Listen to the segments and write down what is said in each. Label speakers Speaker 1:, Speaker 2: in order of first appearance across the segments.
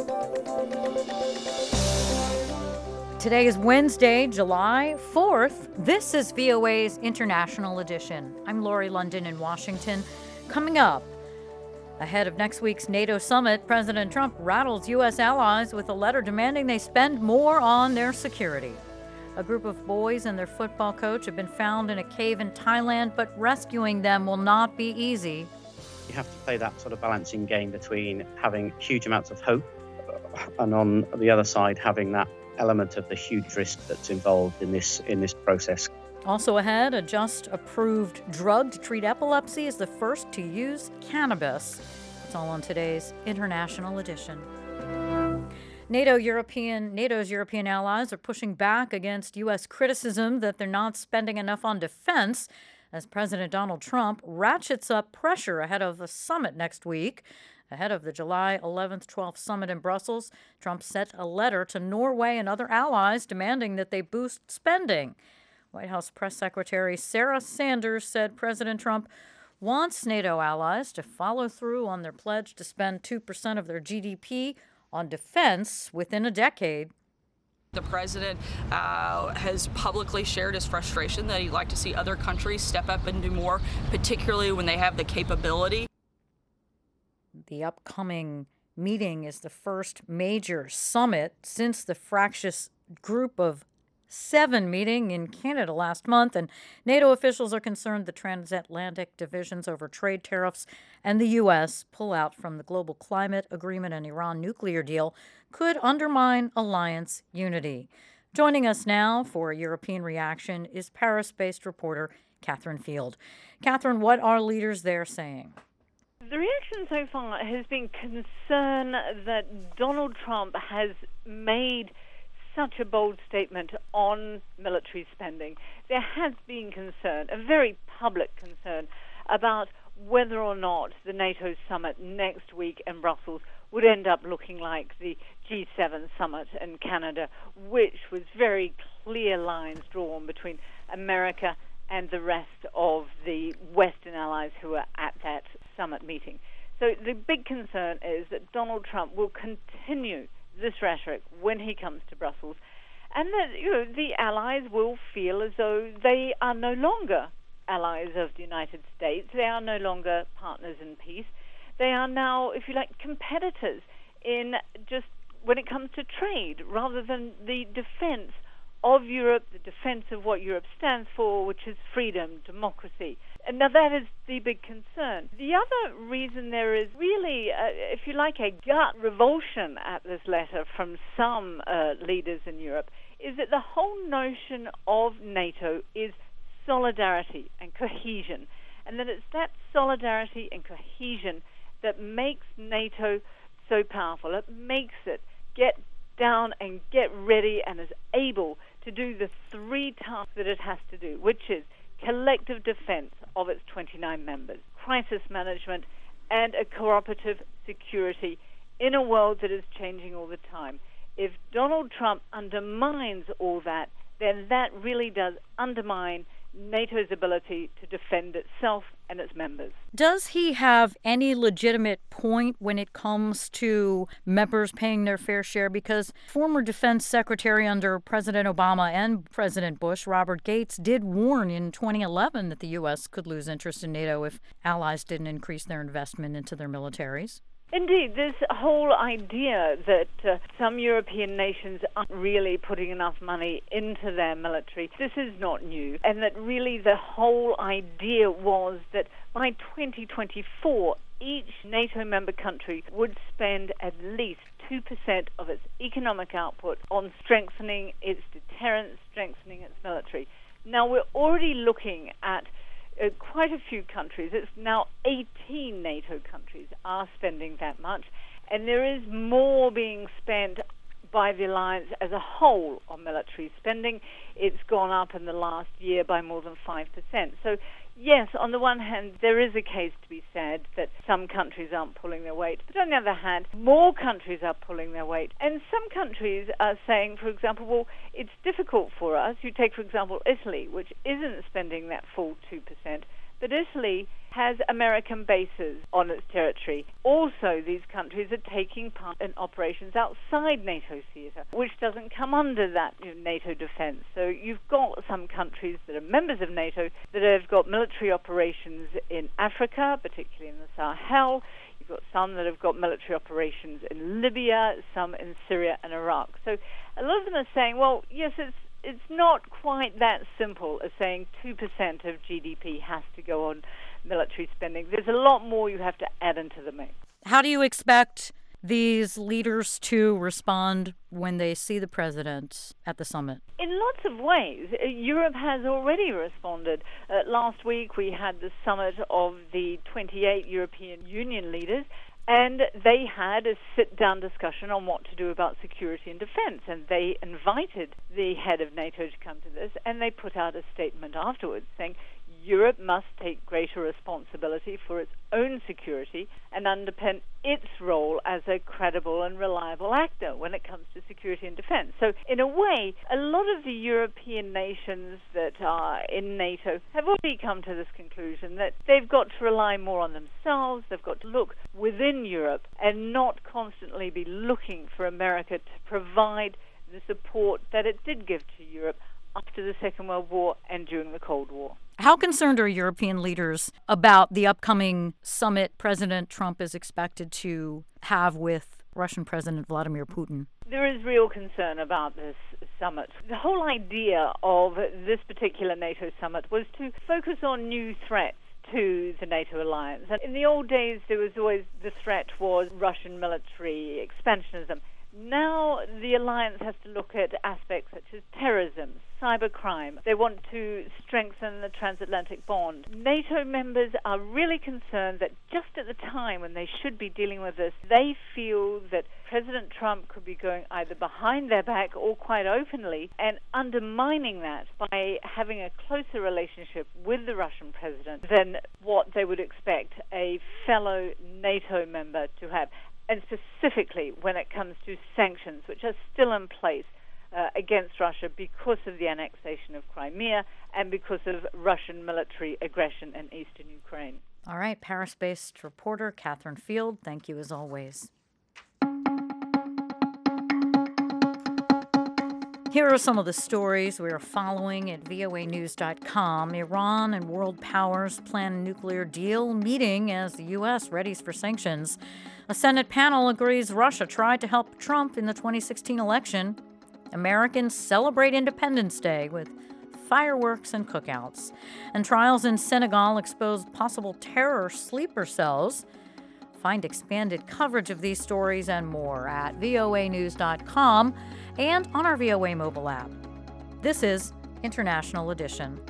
Speaker 1: Today is Wednesday, July 4th. This is VOA's International Edition. I'm Lori London in Washington. Coming up, ahead of next week's NATO summit, President Trump rattles U.S. allies with a letter demanding they spend more on their security. A group of boys and their football coach have been found in a cave in Thailand, but rescuing them will not be easy.
Speaker 2: You have to play that sort of balancing game between having huge amounts of hope and on the other side having that element of the huge risk that's involved in this process.
Speaker 1: Also ahead, a just-approved drug to treat epilepsy is the first to use cannabis. It's all on today's International Edition. NATO's European allies are pushing back against U.S. criticism that they're not spending enough on defense as President Donald Trump ratchets up pressure ahead of the summit next week. Ahead of the July 11th, 12th summit in Brussels, Trump sent a letter to Norway and other allies demanding that they boost spending. White House Press Secretary Sarah Sanders said President Trump wants NATO allies to follow through on their pledge to spend 2% of their GDP on defense within a decade.
Speaker 3: The president has publicly shared his frustration that he'd like to see other countries step up and do more, particularly when they have the capability.
Speaker 1: The upcoming meeting is the first major summit since the fractious Group of 7 meeting in Canada last month, and NATO officials are concerned the transatlantic divisions over trade tariffs and the U.S. pull out from the global climate agreement and Iran nuclear deal could undermine alliance unity. Joining us now for a European reaction is Paris-based reporter Catherine Field. Catherine, what are leaders there saying?
Speaker 4: The reaction so far has been concern that Donald Trump has made such a bold statement on military spending. There has been concern, a very public concern, about whether or not the NATO summit next week in Brussels would end up looking like the G7 summit in Canada, which was very clear lines drawn between America and the rest of the Western allies who are at that summit meeting. So the big concern is that Donald Trump will continue this rhetoric when he comes to Brussels, and that the allies will feel as though they are no longer allies of the United States. They are no longer partners in peace. They are now, if you like, competitors in just when it comes to trade, rather than the defense of Europe, the defense of what Europe stands for, which is freedom, democracy. And now that is the big concern. The other reason there is really, if you like, a gut revulsion at this letter from some leaders in Europe is that the whole notion of NATO is solidarity and cohesion, and that it's that solidarity and cohesion that makes NATO so powerful. It makes it get down and get ready and is able to do the 3 tasks that it has to do, which is collective defense of its 29 members, crisis management, and a cooperative security in a world that is changing all the time. If Donald Trump undermines all that, then that really does undermine NATO's ability to defend itself and its members.
Speaker 1: Does he have any legitimate point when it comes to members paying their fair share? Because former Defense Secretary under President Obama and President Bush, Robert Gates, did warn in 2011 that the U.S. could lose interest in NATO if allies didn't increase their investment into their militaries.
Speaker 4: Indeed, this whole idea that some European nations aren't really putting enough money into their military, this is not new. And that really the whole idea was that by 2024, each NATO member country would spend at least 2% of its economic output on strengthening its deterrence, strengthening its military. Now, we're already looking at quite a few countries. It's now 18 NATO countries are spending that much, and there is more being spent by the alliance as a whole on military spending. It's gone up in the last year by more than 5%. So, yes, on the one hand, there is a case to be said that some countries aren't pulling their weight, but on the other hand, more countries are pulling their weight. And some countries are saying, for example, well, it's difficult for us. You take, for example, Italy, which isn't spending that full 2%, but Italy has American bases on its territory. Also, these countries are taking part in operations outside NATO theater, which doesn't come under that NATO defense. So you've got some countries that are members of NATO that have got military operations in Africa, particularly in the Sahel. You've got some that have got military operations in Libya, some in Syria and Iraq. So a lot of them are saying, well, yes, it's not quite that simple as saying 2% of GDP has to go on military spending. There's a lot more you have to add into the mix.
Speaker 1: How do you expect these leaders to respond when they see the president at the summit?
Speaker 4: In lots of ways. Europe has already responded. Last week we had the summit of the 28 European Union leaders, and they had a sit-down discussion on what to do about security and defense. And they invited the head of NATO to come to this, and they put out a statement afterwards saying Europe must take greater responsibility for its own security and underpin its role as a credible and reliable actor when it comes to security and defense. So, in a way, a lot of the European nations that are in NATO have already come to this conclusion that they've got to rely more on themselves, they've got to look within Europe and not constantly be looking for America to provide the support that it did give to Europe after the Second World War and during the Cold War.
Speaker 1: How concerned are European leaders about the upcoming summit President Trump is expected to have with Russian President Vladimir Putin?
Speaker 4: There is real concern about this summit. The whole idea of this particular NATO summit was to focus on new threats to the NATO alliance. And in the old days, there was always the threat was Russian military expansionism. Now the alliance has to look at aspects such as terrorism, cybercrime. They want to strengthen the transatlantic bond. NATO members are really concerned that just at the time when they should be dealing with this, they feel that President Trump could be going either behind their back or quite openly and undermining that by having a closer relationship with the Russian president than what they would expect a fellow NATO member to have. And specifically when it comes to sanctions, which are still in place against Russia because of the annexation of Crimea and because of Russian military aggression in eastern Ukraine.
Speaker 1: All right, Paris-based reporter Catherine Field, thank you as always. Here are some of the stories we are following at voanews.com. Iran and world powers plan a nuclear deal meeting as the U.S. readies for sanctions. A Senate panel agrees Russia tried to help Trump in the 2016 election. Americans celebrate Independence Day with fireworks and cookouts. And trials in Senegal expose possible terror sleeper cells. Find expanded coverage of these stories and more at voanews.com and on our VOA mobile app. This is International Edition.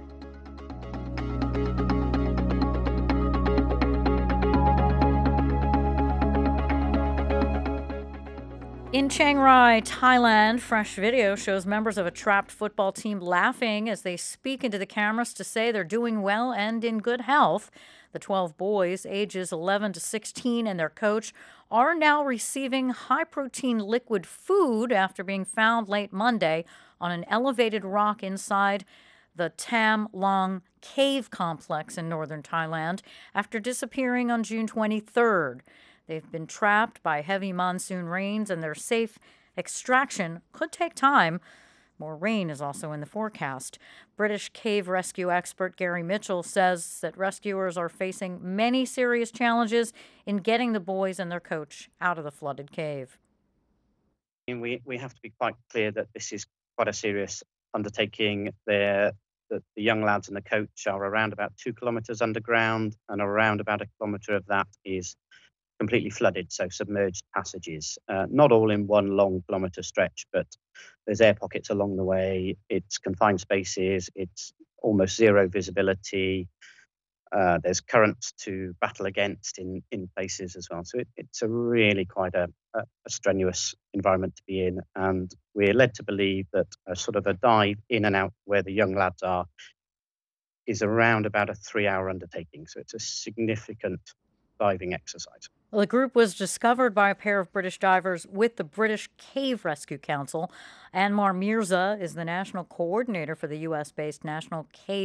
Speaker 1: In Chiang Rai, Thailand, fresh video shows members of a trapped football team laughing as they speak into the cameras to say they're doing well and in good health. The 12 boys, ages 11 to 16, and their coach are now receiving high-protein liquid food after being found late Monday on an elevated rock inside the Tam Long Cave complex in northern Thailand after disappearing on June 23rd. They've been trapped by heavy monsoon rains, and their safe extraction could take time. More rain is also in the forecast. British cave rescue expert Gary Mitchell says that rescuers are facing many serious challenges in getting the boys and their coach out of the flooded cave.
Speaker 2: We have to be quite clear that this is quite a serious undertaking. The young lads and the coach are around about 2 kilometres underground, and around about 1 kilometre of that is completely flooded, so submerged passages. Not all in one long kilometre stretch, but there's air pockets along the way. It's confined spaces. It's almost zero visibility. There's currents to battle against in places as well. So it's a really quite a strenuous environment to be in. And we're led to believe that a sort of a dive in and out where the young lads are is around about a 3-hour undertaking. So it's a significant diving exercise.
Speaker 1: Well, the group was discovered by a pair of British divers with the British Cave Rescue Council. Anwar Mirza is the national coordinator for the U.S.-based National Cave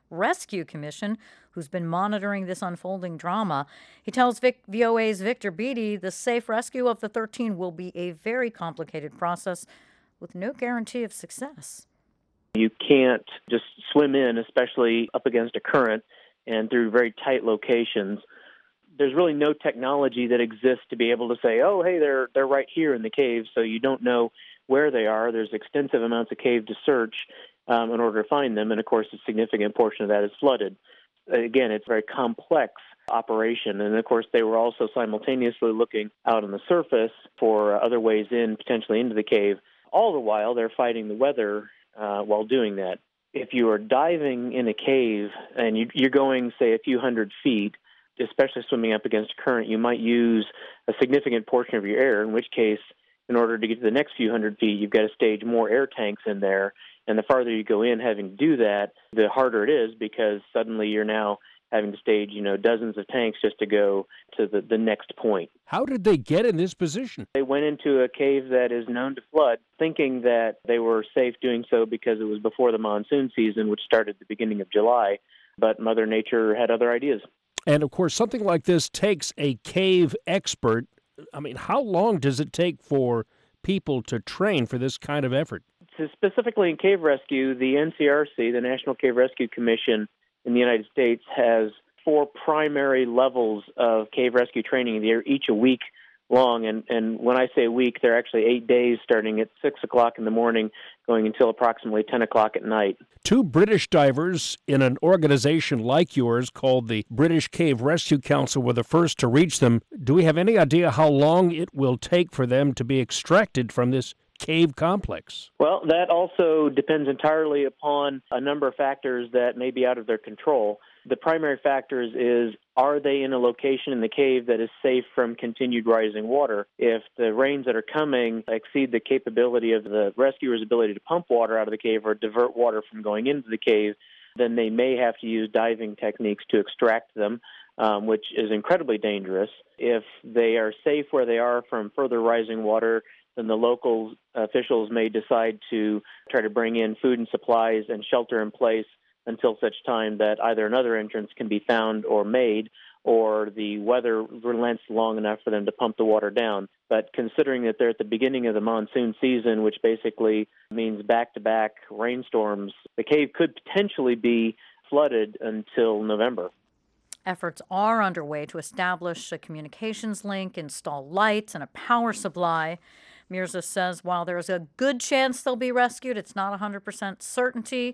Speaker 1: Rescue Commission, who's been monitoring this unfolding drama. He tells VOA's Victor Beattie the safe rescue of the 13 will be a very complicated process with no guarantee of success.
Speaker 5: You can't just swim in, especially up against a current and through very tight locations. There's really no technology that exists to be able to say, oh, hey, they're right here in the cave, so you don't know where they are. There's extensive amounts of cave to search in order to find them, and of course a significant portion of that is flooded. Again, it's a very complex operation, and of course they were also simultaneously looking out on the surface for other ways in, potentially into the cave. All the while, they're fighting the weather while doing that. If you are diving in a cave and you're going, say, a few hundred feet, especially swimming up against a current, you might use a significant portion of your air, in which case, in order to get to the next few hundred feet, you've got to stage more air tanks in there. And the farther you go in having to do that, the harder it is, because suddenly you're now having to stage, dozens of tanks just to go to the next point.
Speaker 6: How did they get in this position?
Speaker 5: They went into a cave that is known to flood, thinking that they were safe doing so because it was before the monsoon season, which started at the beginning of July. But Mother Nature had other ideas.
Speaker 6: And, of course, something like this takes a cave expert. I mean, how long does it take for people to train for this kind of effort?
Speaker 5: Specifically in cave rescue, the NCRC, the National Cave Rescue Commission in the United States, has 4 primary levels of cave rescue training. They're each a week long, and when I say a week, they're actually 8 days, starting at 6 o'clock in the morning, going until approximately 10 o'clock at night.
Speaker 6: 2 British divers in an organization like yours called the British Cave Rescue Council were the first to reach them. Do we have any idea how long it will take for them to be extracted from this cave complex?
Speaker 5: Well, that also depends entirely upon a number of factors that may be out of their control. The primary factors is, are they in a location in the cave that is safe from continued rising water? If the rains that are coming exceed the capability of the rescuer's ability to pump water out of the cave or divert water from going into the cave, then they may have to use diving techniques to extract them, which is incredibly dangerous. If they are safe where they are from further rising water, then the local officials may decide to try to bring in food and supplies and shelter in place until such time that either another entrance can be found or made, or the weather relents long enough for them to pump the water down. But considering that they're at the beginning of the monsoon season, which basically means back-to-back rainstorms, the cave could potentially be flooded until November.
Speaker 1: Efforts are underway to establish a communications link, install lights, and a power supply. Mirza says while there's a good chance they'll be rescued, it's not 100% certainty.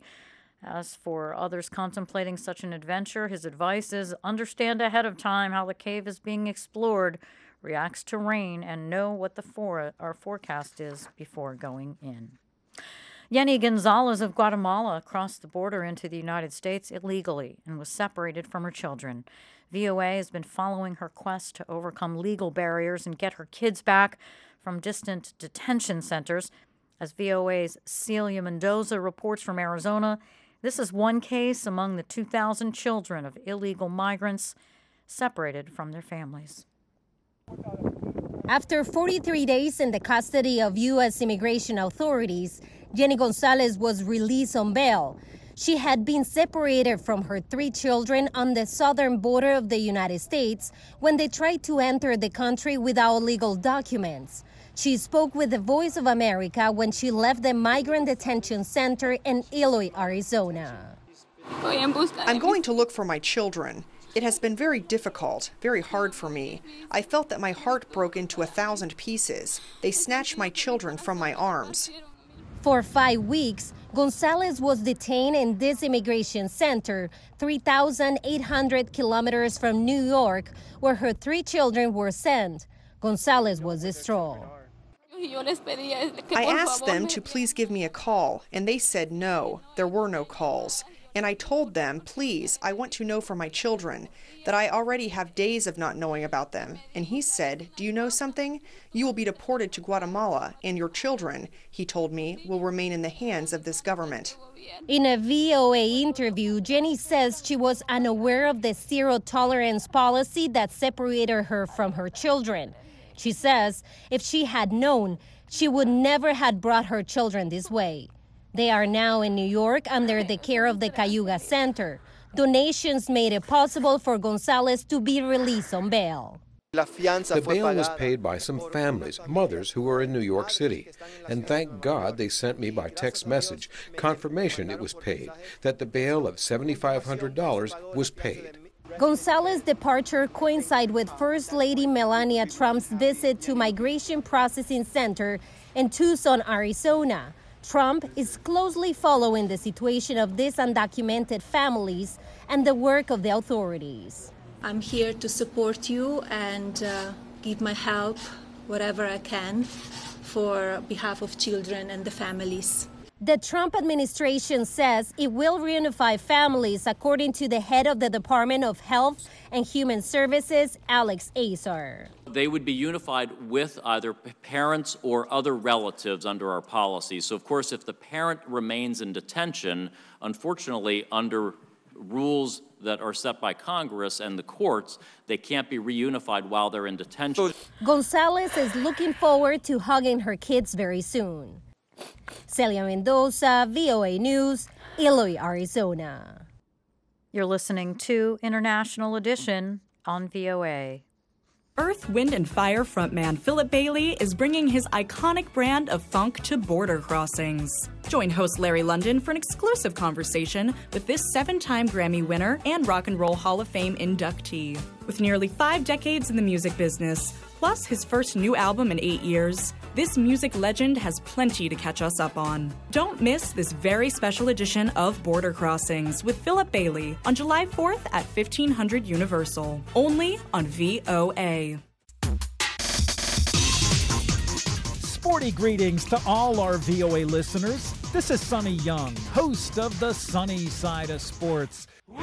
Speaker 1: As for others contemplating such an adventure, his advice is understand ahead of time how the cave is being explored, reacts to rain, and know what the forecast is before going in. Yenny Gonzalez of Guatemala crossed the border into the United States illegally and was separated from her children. VOA has been following her quest to overcome legal barriers and get her kids back from distant detention centers. As VOA's Celia Mendoza reports from Arizona, this is one case among the 2,000 children of illegal migrants separated from their families.
Speaker 7: After 43 days in the custody of U.S. immigration authorities, Yenny Gonzalez was released on bail. She had been separated from her 3 children on the southern border of the United States when they tried to enter the country without legal documents. She spoke with the Voice of America when she left the migrant detention center in Eloy, Arizona.
Speaker 8: I'm going to look for my children. It has been very difficult, very hard for me. I felt that my heart broke into 1,000 pieces. They snatched my children from my arms.
Speaker 7: For 5 weeks, Gonzalez was detained in this immigration center, 3,800 kilometers from New York, where her 3 children were sent. Gonzalez was distraught.
Speaker 8: I asked them to please give me a call, and they said no, there were no calls. And I told them, please, I want to know for my children, that I already have days of not knowing about them. And he said, do you know something? You will be deported to Guatemala, and your children, he told me, will remain in the hands of this government.
Speaker 7: In a VOA interview, Yenny says she was unaware of the zero-tolerance policy that separated her from her children. She says if she had known, she would never have brought her children this way. They are now in New York under the care of the Cayuga Center. Donations made it possible for Gonzalez to be released on bail.
Speaker 9: The bail was paid by some families, mothers who were in New York City. And thank God they sent me by text message confirmation it was paid, that the bail of $7,500 was paid.
Speaker 7: Gonzalez's departure coincided with First Lady Melania Trump's visit to Migration Processing Center in Tucson, Arizona. Trump is closely following the situation of these undocumented families and the work of the authorities.
Speaker 10: I'm here to support you and give my help, whatever I can, for behalf of children and the families.
Speaker 7: The Trump administration says it will reunify families, according to the head of the Department of Health and Human Services, Alex Azar.
Speaker 11: They would be unified with either parents or other relatives under our policy. So, of course, if the parent remains in detention, unfortunately, under rules that are set by Congress and the courts, they can't be reunified while they're in detention.
Speaker 7: Gonzalez is looking forward to hugging her kids very soon. Celia Mendoza, VOA News, Eloy, Arizona.
Speaker 1: You're listening to International Edition on VOA.
Speaker 12: Earth, Wind, and Fire frontman Philip Bailey is bringing his iconic brand of funk to border crossings. Join host Larry London for an exclusive conversation with this 7-time Grammy winner and Rock and Roll Hall of Fame inductee. With nearly 5 decades in the music business, plus his first new album in 8 years, this music legend has plenty to catch us up on. Don't miss this very special edition of Border Crossings with Philip Bailey on July 4th at 1500 Universal, only on VOA.
Speaker 13: Sporty greetings to all our VOA listeners. This is Sonny Young, host of the Sunny Side of Sports. We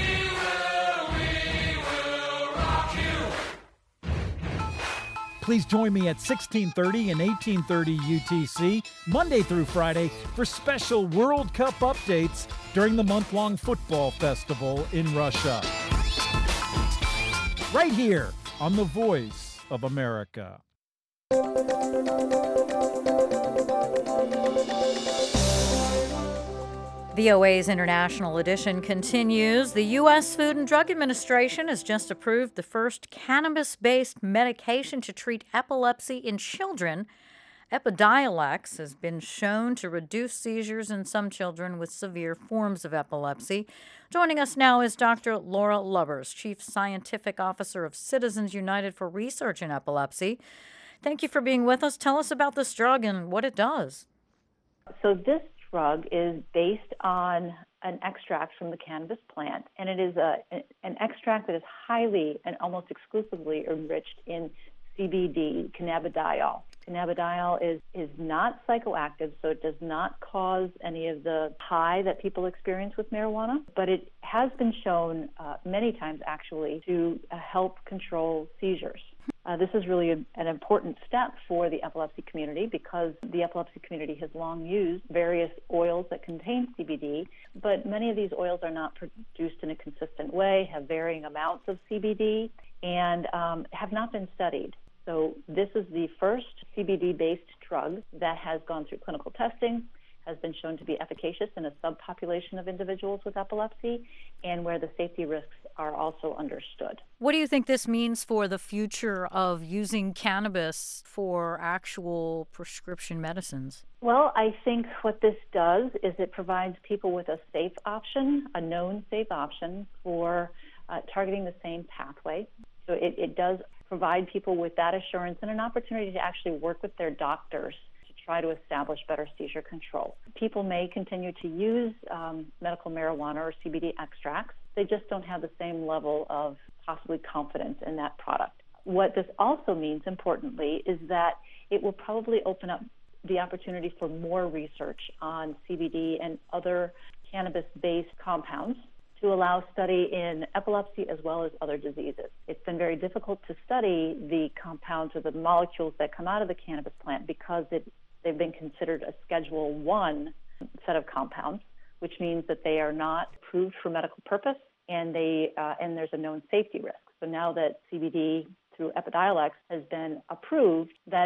Speaker 13: will rock you. Please join me at 1630 and 1830 UTC, Monday through Friday, for special World Cup updates during the month-long football festival in Russia. Right here on the Voice of America.
Speaker 1: VOA's International Edition continues. The U.S. Food and Drug Administration has just approved the first cannabis-based medication to treat epilepsy in children. Epidiolex has been shown to reduce seizures in some children with severe forms of epilepsy. Joining us now is Dr. Laura Lubbers, Chief Scientific Officer of Citizens United for Research in Epilepsy. Thank you for being with us. Tell us about this drug and what it does.
Speaker 14: So this drug is based on an extract from the cannabis plant, and it is an extract that is highly and almost exclusively enriched in CBD, cannabidiol. Cannabidiol is not psychoactive, so it does not cause any of the high that people experience with marijuana, but it has been shown many times actually to help control seizures. This is really an important step for the epilepsy community because the epilepsy community has long used various oils that contain CBD, but many of these oils are not produced in a consistent way, have varying amounts of CBD, and have not been studied. So this is the first CBD-based drug that has gone through clinical testing, has been shown to be efficacious in a subpopulation of individuals with epilepsy, and where the safety risks are also understood.
Speaker 1: What do you think this means for the future of using cannabis for actual prescription medicines?
Speaker 14: Well, I think what this does is it provides people with a safe option, a known safe option for targeting the same pathway. So it does provide people with that assurance and an opportunity to actually work with their doctors to try to establish better seizure control. People may continue to use medical marijuana or CBD extracts. They just don't have the same level of possibly confidence in that product. What this also means, importantly, is that it will probably open up the opportunity for more research on CBD and other cannabis-based compounds to allow study in epilepsy as well as other diseases. It's been very difficult to study the compounds or the molecules that come out of the cannabis plant because they've been considered a Schedule I set of compounds, which means that they are not approved for medical purpose and there's a known safety risk. So now that CBD through Epidiolex has been approved, that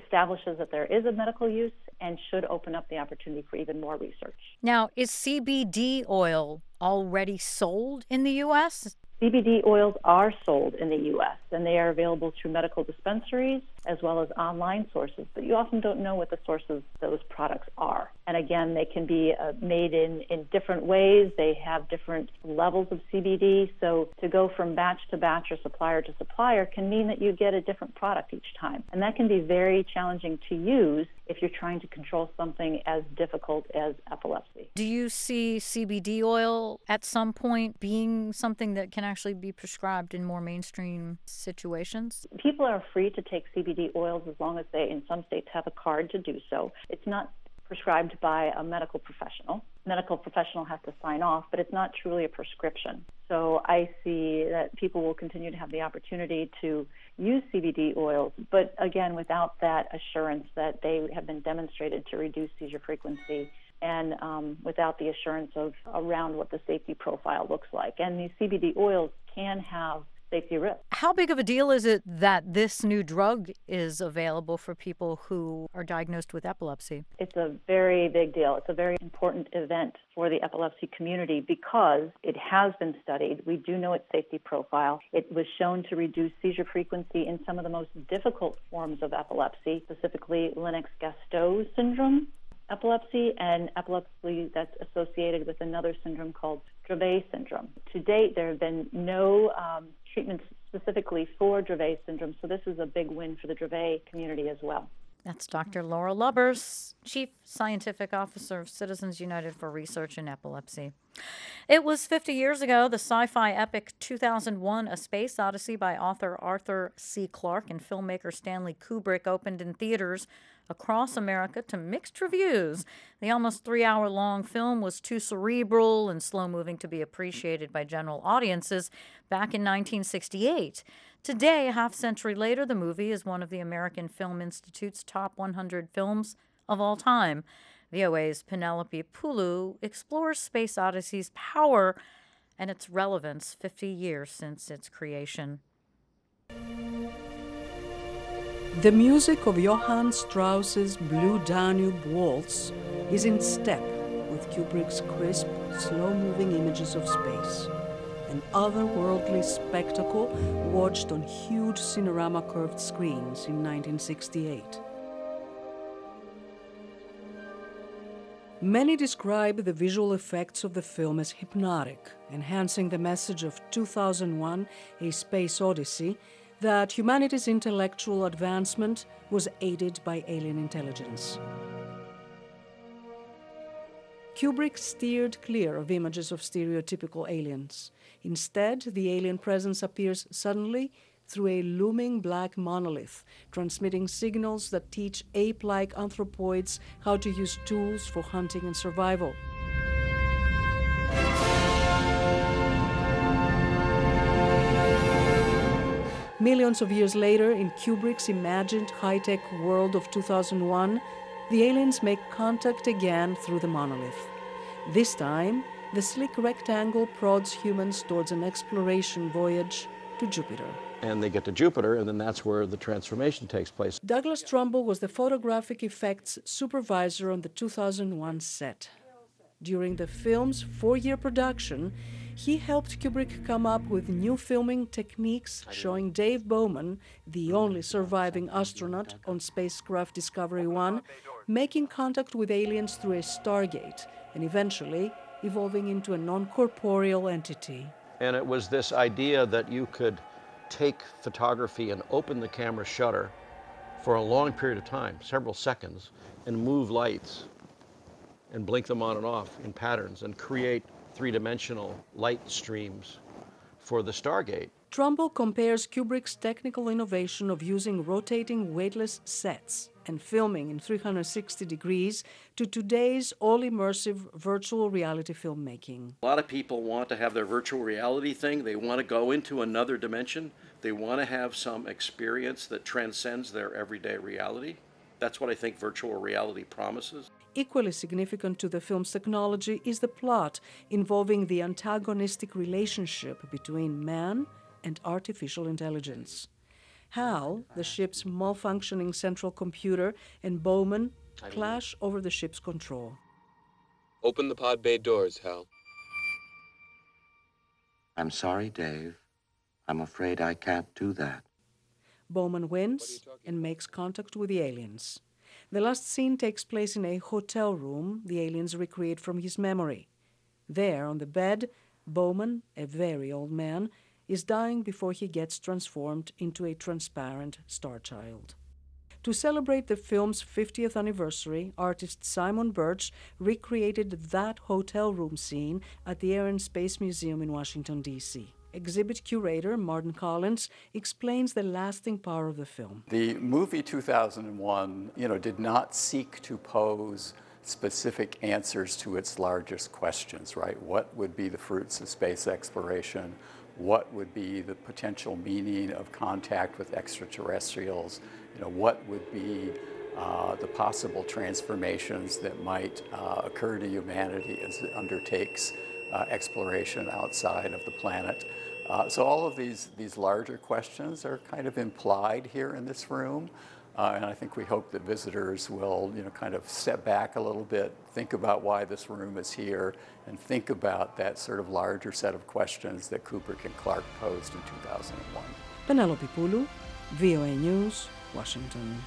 Speaker 14: establishes that there is a medical use and should open up the opportunity for even more research.
Speaker 1: Now, is CBD oil already sold in the U.S.?
Speaker 14: CBD oils are sold in the U.S., and they are available through medical dispensaries as well as online sources, but you often don't know what the sources of those products are. And again, they can be made in different ways. They have different levels of CBD, so to go from batch to batch or supplier to supplier can mean that you get a different product each time. And that can be very challenging to use if you're trying to control something as difficult as epilepsy.
Speaker 1: Do you see CBD oil at some point being something that can actually be prescribed in more mainstream situations?
Speaker 14: People are free to take CBD oils as long as they, in some states, have a card to do so. It's not prescribed by a medical professional. Medical professional has to sign off, but it's not truly a prescription. So I see that people will continue to have the opportunity to use CBD oils, but again, without that assurance that they have been demonstrated to reduce seizure frequency and without the assurance of around what the safety profile looks like. And these CBD oils can have safety risks.
Speaker 1: How big of a deal is it that this new drug is available for people who are diagnosed with epilepsy?
Speaker 14: It's a very big deal. It's a very important event for the epilepsy community because it has been studied. We do know its safety profile. It was shown to reduce seizure frequency in some of the most difficult forms of epilepsy, specifically Lennox-Gastaut syndrome epilepsy and epilepsy that's associated with another syndrome called Dravet syndrome. To date, there have been no treatments specifically for Dravet syndrome, so this is a big win for the Dravet community as well.
Speaker 1: That's Dr. Laura Lubbers, Chief Scientific Officer of Citizens United for Research in Epilepsy. It was 50 years ago, the sci-fi epic 2001: A Space Odyssey by author Arthur C. Clarke and filmmaker Stanley Kubrick opened in theaters across America to mixed reviews. The almost 3-hour-long film was too cerebral and slow-moving to be appreciated by general audiences back in 1968. Today, a half-century later, the movie is one of the American Film Institute's top 100 films of all time. VOA's Penelope Pulu explores Space Odyssey's power and its relevance 50 years since its creation.
Speaker 15: The music of Johann Strauss's Blue Danube Waltz is in step with Kubrick's crisp, slow-moving images of space, an otherworldly spectacle watched on huge Cinerama curved screens in 1968. Many describe the visual effects of the film as hypnotic, enhancing the message of 2001: A Space Odyssey, that humanity's intellectual advancement was aided by alien intelligence. Kubrick steered clear of images of stereotypical aliens. Instead, the alien presence appears suddenly through a looming black monolith, transmitting signals that teach ape-like anthropoids how to use tools for hunting and survival. Millions of years later, in Kubrick's imagined high-tech world of 2001, the aliens make contact again through the monolith. This time, the sleek rectangle prods humans towards an exploration voyage to Jupiter.
Speaker 16: And they get to Jupiter, and then that's where the transformation takes place.
Speaker 15: Douglas Trumbull was the photographic effects supervisor on the 2001 set. During the film's 4-year production, he helped Kubrick come up with new filming techniques, showing Dave Bowman, the only surviving astronaut on spacecraft Discovery 1, making contact with aliens through a stargate, and eventually evolving into a non-corporeal entity.
Speaker 16: And it was this idea that you could take photography and open the camera shutter for a long period of time, several seconds, and move lights and blink them on and off in patterns and create three-dimensional light streams for the Stargate.
Speaker 15: Trumbull compares Kubrick's technical innovation of using rotating weightless sets and filming in 360 degrees to today's all-immersive virtual reality filmmaking.
Speaker 16: A lot of people want to have their virtual reality thing. They want to go into another dimension. They want to have some experience that transcends their everyday reality. That's what I think virtual reality promises.
Speaker 15: Equally significant to the film's technology is the plot involving the antagonistic relationship between man and artificial intelligence. Hal, the ship's malfunctioning central computer, and Bowman clash over the ship's control.
Speaker 17: Open the pod bay doors, Hal.
Speaker 18: I'm sorry, Dave. I'm afraid I can't do that.
Speaker 15: Bowman wins and makes contact with the aliens. The last scene takes place in a hotel room the aliens recreate from his memory. There, on the bed, Bowman, a very old man, is dying before he gets transformed into a transparent star child. To celebrate the film's 50th anniversary, artist Simon Birch recreated that hotel room scene at the Air and Space Museum in Washington, D.C. Exhibit curator Martin Collins explains the lasting power of the film.
Speaker 19: The movie 2001, did not seek to pose specific answers to its largest questions, right? What would be the fruits of space exploration? What would be the potential meaning of contact with extraterrestrials? What would be the possible transformations that might occur to humanity as it undertakes exploration outside of the planet? So all of these larger questions are kind of implied here in this room. And I think we hope that visitors will, kind of step back a little bit, think about why this room is here, and think about that sort of larger set of questions that Kubrick and Clarke posed in 2001.
Speaker 15: Penelope Pulu, VOA News, Washington.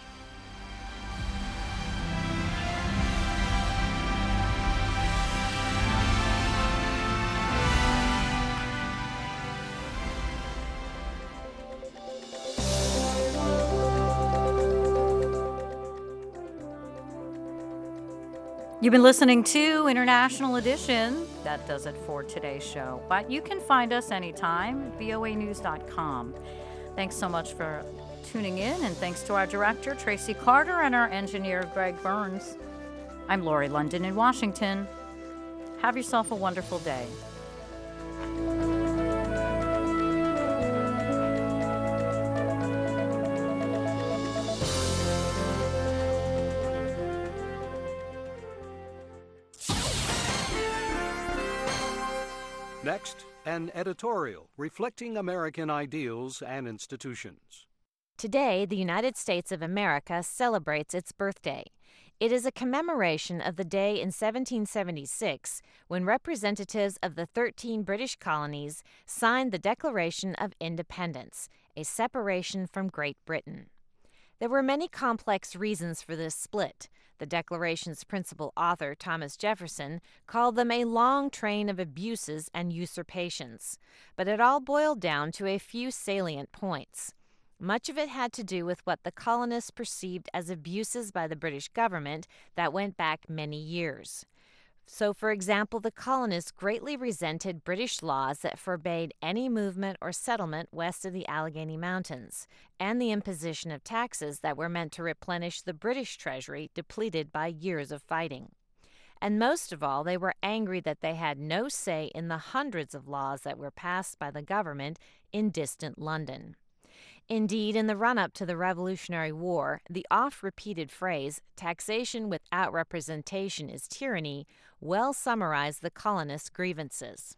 Speaker 1: You've been listening to International Edition. That does it for today's show. But you can find us anytime at voanews.com. Thanks so much for tuning in, and thanks to our director, Tracy Carter, and our engineer, Greg Burns. I'm Lori London in Washington. Have yourself a wonderful day.
Speaker 20: Next, an editorial reflecting American ideals and institutions.
Speaker 21: Today, the United States of America celebrates its birthday. It is a commemoration of the day in 1776 when representatives of the 13 British colonies signed the Declaration of Independence, a separation from Great Britain. There were many complex reasons for this split. The Declaration's principal author, Thomas Jefferson, called them a long train of abuses and usurpations, but it all boiled down to a few salient points. Much of it had to do with what the colonists perceived as abuses by the British government that went back many years. So, for example, the colonists greatly resented British laws that forbade any movement or settlement west of the Allegheny Mountains, and the imposition of taxes that were meant to replenish the British treasury depleted by years of fighting. And most of all, they were angry that they had no say in the hundreds of laws that were passed by the government in distant London. Indeed, in the run-up to the Revolutionary War, the oft-repeated phrase, "taxation without representation is tyranny," well summarized the colonists' grievances.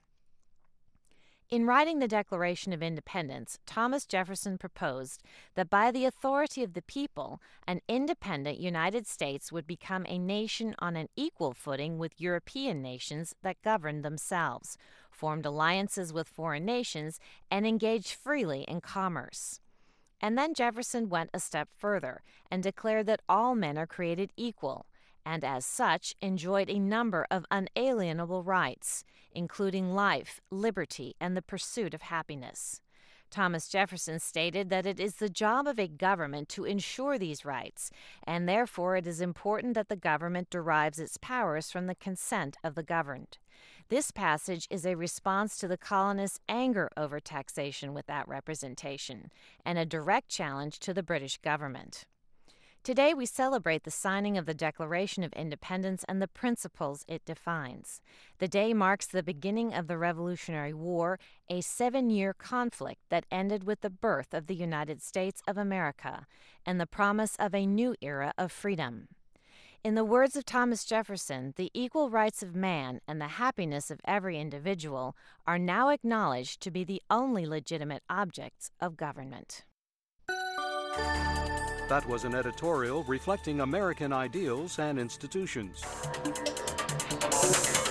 Speaker 21: In writing the Declaration of Independence, Thomas Jefferson proposed that by the authority of the people, an independent United States would become a nation on an equal footing with European nations that governed themselves, formed alliances with foreign nations, and engaged freely in commerce. And then Jefferson went a step further and declared that all men are created equal, and as such enjoyed a number of unalienable rights, including life, liberty, and the pursuit of happiness. Thomas Jefferson stated that it is the job of a government to ensure these rights, and therefore it is important that the government derives its powers from the consent of the governed. This passage is a response to the colonists' anger over taxation without representation, and a direct challenge to the British government. Today we celebrate the signing of the Declaration of Independence and the principles it defines. The day marks the beginning of the Revolutionary War, a 7-year conflict that ended with the birth of the United States of America and the promise of a new era of freedom. In the words of Thomas Jefferson, the equal rights of man and the happiness of every individual are now acknowledged to be the only legitimate objects of government.
Speaker 20: That was an editorial reflecting American ideals and institutions.